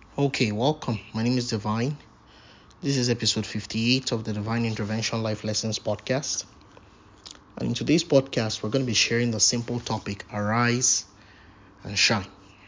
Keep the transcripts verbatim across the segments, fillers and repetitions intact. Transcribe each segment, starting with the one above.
Okay, welcome. My name is Divine. This is episode fifty-eight of the Divine Intervention Life Lessons podcast. And in today's podcast, we're going to be sharing the simple topic arise and shine.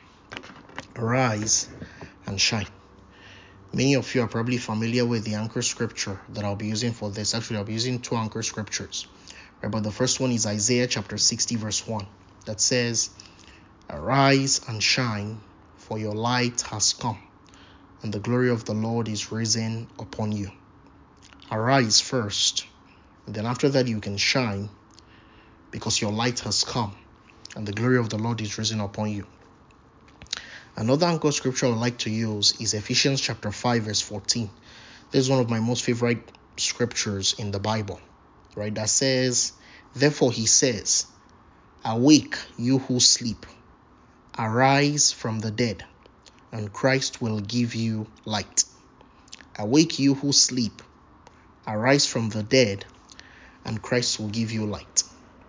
Arise and shine. Many of you are probably familiar with the anchor scripture that I'll be using for this. Actually, I'll be using two anchor scriptures. Right, but the first one is Isaiah chapter sixty, verse one, that says, Arise and shine, for your light has come, and the glory of the Lord is risen upon you. Arise first, and then after that you can shine, because your light has come, and the glory of the Lord is risen upon you. Another anchor scripture I would like to use is Ephesians chapter five, verse fourteen. This is one of my most favorite scriptures in the Bible, right? That says, Therefore he says, Awake, you who sleep, arise from the dead, and Christ will give you light. Awake, you who sleep, arise from the dead, and Christ will give you light.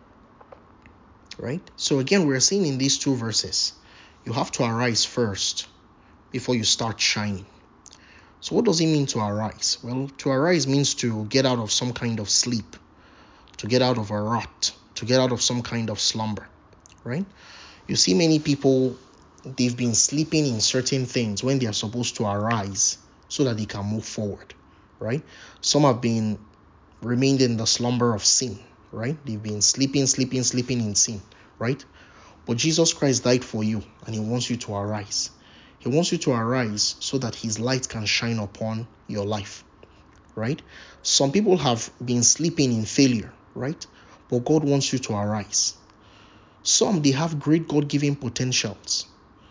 Right? So again, we're seeing in these two verses, you have to arise first before you start shining. So what does it mean to arise? Well, to arise means to get out of some kind of sleep, to get out of a rut, to get out of some kind of slumber, right? You see many people, they've been sleeping in certain things when they are supposed to arise so that they can move forward, right? Some have been remained in the slumber of sin, right? They've been sleeping, sleeping, sleeping in sin, right? But Jesus Christ died for you, and he wants you to arise. He wants you to arise so that his light can shine upon your life, right? Some people have been sleeping in failure, right? But God wants you to arise. Some, they have great God-given potentials,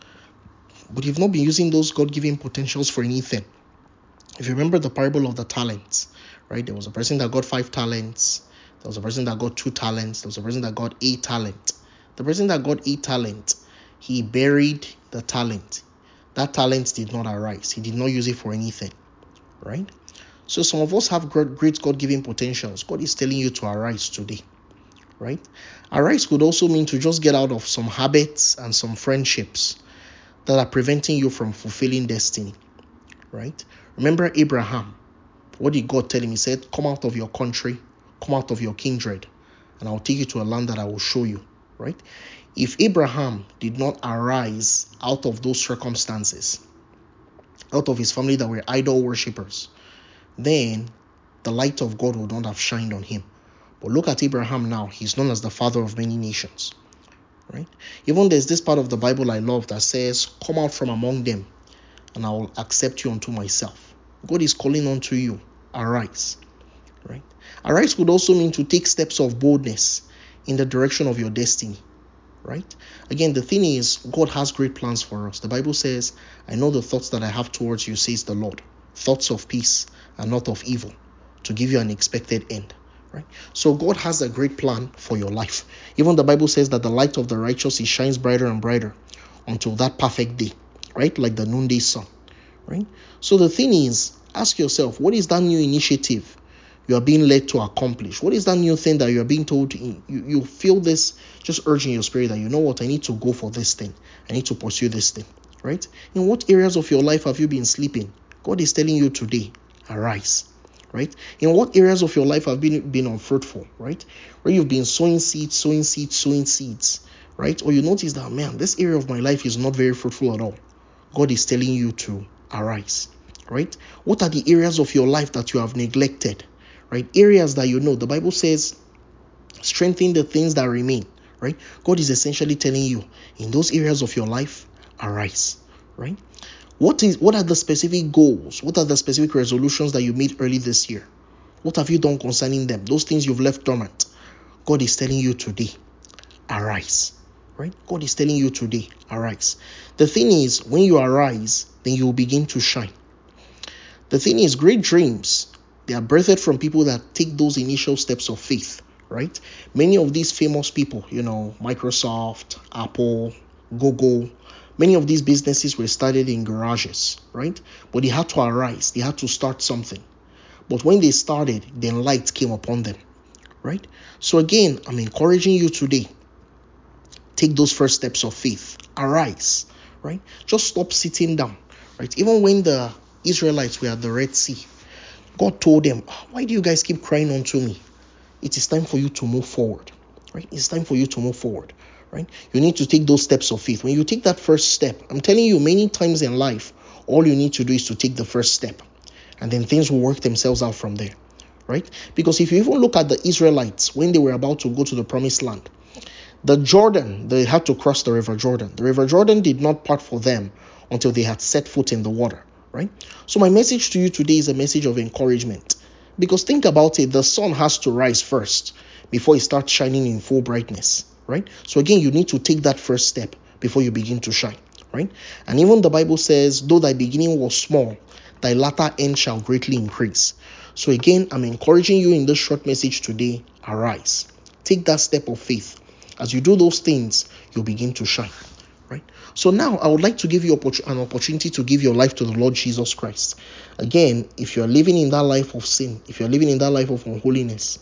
but you've not been using those God-given potentials for anything. If you remember the parable of the talents, right? There was a person that got five talents. There was a person that got two talents. There was a person that got eight talent. The person that got eight talent, he buried the talent. That talent did not arise. He did not use it for anything, right? So some of us have great God-given potentials. God is telling you to arise today, right? Arise could also mean to just get out of some habits and some friendships that are preventing you from fulfilling destiny, right? Remember Abraham. What did God tell him? He said, come out of your country, come out of your kindred, and I'll take you to a land that I will show you, right? If Abraham did not arise out of those circumstances, out of his family that were idol worshippers, then the light of God would not have shined on him. But look at Abraham now. He's known as the father of many nations, right? Even there's this part of the Bible I love that says, come out from among them, and I will accept you unto myself. God is calling unto you, arise, right? Arise could also mean to take steps of boldness in the direction of your destiny, right? Again, the thing is, God has great plans for us. The Bible says, I know the thoughts that I have towards you, says the Lord, thoughts of peace and not of evil, to give you an expected end, right? So God has a great plan for your life. Even the Bible says that the light of the righteous, it shines brighter and brighter until that perfect day, right? Like the noonday sun, right? So the thing is, ask yourself, what is that new initiative you are being led to accomplish? What is that new thing that you are being told? To, you, you feel this just urge in your spirit that, you know what, I need to go for this thing. I need to pursue this thing, right? In what areas of your life have you been sleeping? God is telling you today, arise, right? In what areas of your life have been, been unfruitful, right? Where you've been sowing seeds, sowing seeds, sowing seeds, right? Or you notice that, man, this area of my life is not very fruitful at all. God is telling you to arise, right? What are the areas of your life that you have neglected, right? Areas that you know, the Bible says, strengthen the things that remain, right? God is essentially telling you, in those areas of your life, arise, right? What is what are the specific goals? What are the specific resolutions that you made early this year? What have you done concerning them? Those things you've left dormant. God is telling you today, arise, right? God is telling you today, arise. The thing is, when you arise, then you will begin to shine. The thing is, great dreams, they are birthed from people that take those initial steps of faith, right? Many of these famous people, you know, Microsoft, Apple, Google, many of these businesses were started in garages, right? But they had to arise. They had to start something. But when they started, then light came upon them, right? So again, I'm encouraging you today, take those first steps of faith. Arise, right? Just stop sitting down, Right? Even when the Israelites were at the Red Sea, God told them, why do you guys keep crying unto me? It is time for you to move forward. Right? It's time for you to move forward. Right? You need to take those steps of faith. When you take that first step, I'm telling you, many times in life, all you need to do is to take the first step. And then things will work themselves out from there. Right? Because if you even look at the Israelites, when they were about to go to the promised land, the Jordan, they had to cross the river Jordan. The river Jordan did not part for them until they had set foot in the water, right? So my message to you today is a message of encouragement. Because think about it, the sun has to rise first before it starts shining in full brightness, right? So again, you need to take that first step before you begin to shine, right? And even the Bible says, though thy beginning was small, thy latter end shall greatly increase. So again, I'm encouraging you in this short message today, arise. Take that step of faith. As you do those things, you'll begin to shine, right? So now I would like to give you an opportunity to give your life to the Lord Jesus Christ. Again, if you're living in that life of sin, if you're living in that life of unholiness,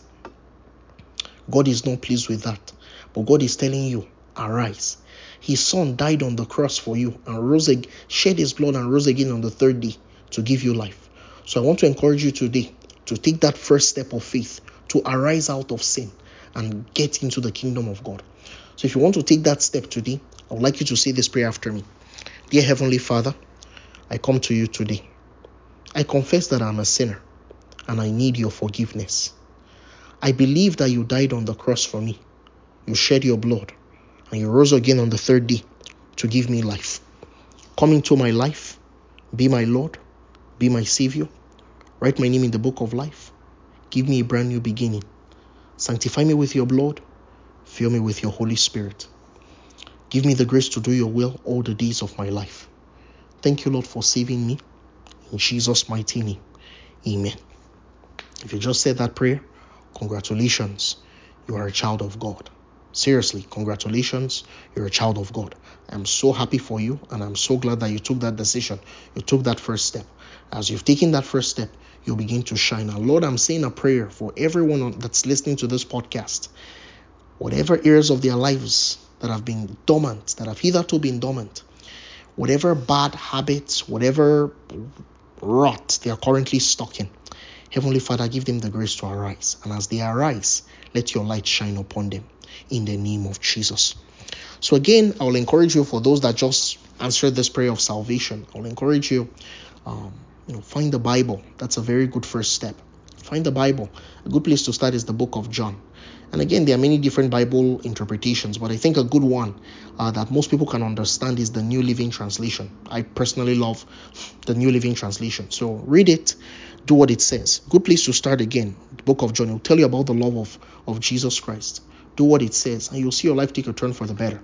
God is not pleased with that. But God is telling you, arise. His son died on the cross for you and rose again, shed his blood and rose again on the third day to give you life. So I want to encourage you today to take that first step of faith, to arise out of sin and get into the kingdom of God. So if you want to take that step today, I would like you to say this prayer after me. Dear Heavenly Father, I come to you today. I confess that I'm a sinner and I need your forgiveness. I believe that you died on the cross for me. You shed your blood and you rose again on the third day to give me life. Come into my life, be my Lord, be my Savior. Write my name in the book of life. Give me a brand new beginning. Sanctify me with your blood. Fill me with your Holy Spirit. Give me the grace to do your will all the days of my life. Thank you, Lord, for saving me. In Jesus' mighty name, amen. If you just said that prayer, congratulations. You are a child of God. Seriously, congratulations. You're a child of God. I'm so happy for you, and I'm so glad that you took that decision. You took that first step. As you've taken that first step, you'll begin to shine. And Lord, I'm saying a prayer for everyone that's listening to this podcast. Whatever areas of their lives that have been dormant, that have hitherto been dormant, whatever bad habits, whatever rot they are currently stuck in, Heavenly Father, give them the grace to arise. And as they arise, let your light shine upon them in the name of Jesus. So again, I will encourage you, for those that just answered this prayer of salvation, I will encourage you, um, you know, find the Bible. That's a very good first step. Find the Bible. A good place to start is the book of John. And again, there are many different Bible interpretations, but I think a good one uh, that most people can understand is the New Living Translation. I personally love the New Living Translation. So read it, do what it says. Good place to start again. The book of John will tell you about the love of, of Jesus Christ. Do what it says, and you'll see your life take a turn for the better.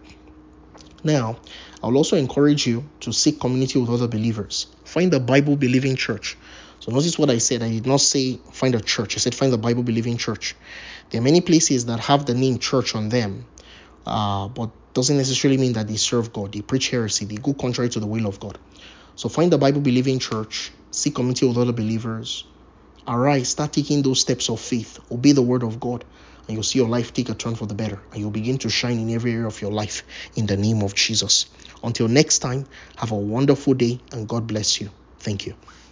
Now, I'll also encourage you to seek community with other believers. Find a Bible-believing church. So notice what I said. I did not say find a church. I said find a Bible-believing church. There are many places that have the name church on them, uh, but doesn't necessarily mean that they serve God. They preach heresy. They go contrary to the will of God. So find a Bible-believing church. Seek community with other believers. Arise. Start taking those steps of faith. Obey the word of God. And you'll see your life take a turn for the better. And you'll begin to shine in every area of your life in the name of Jesus. Until next time, have a wonderful day and God bless you. Thank you.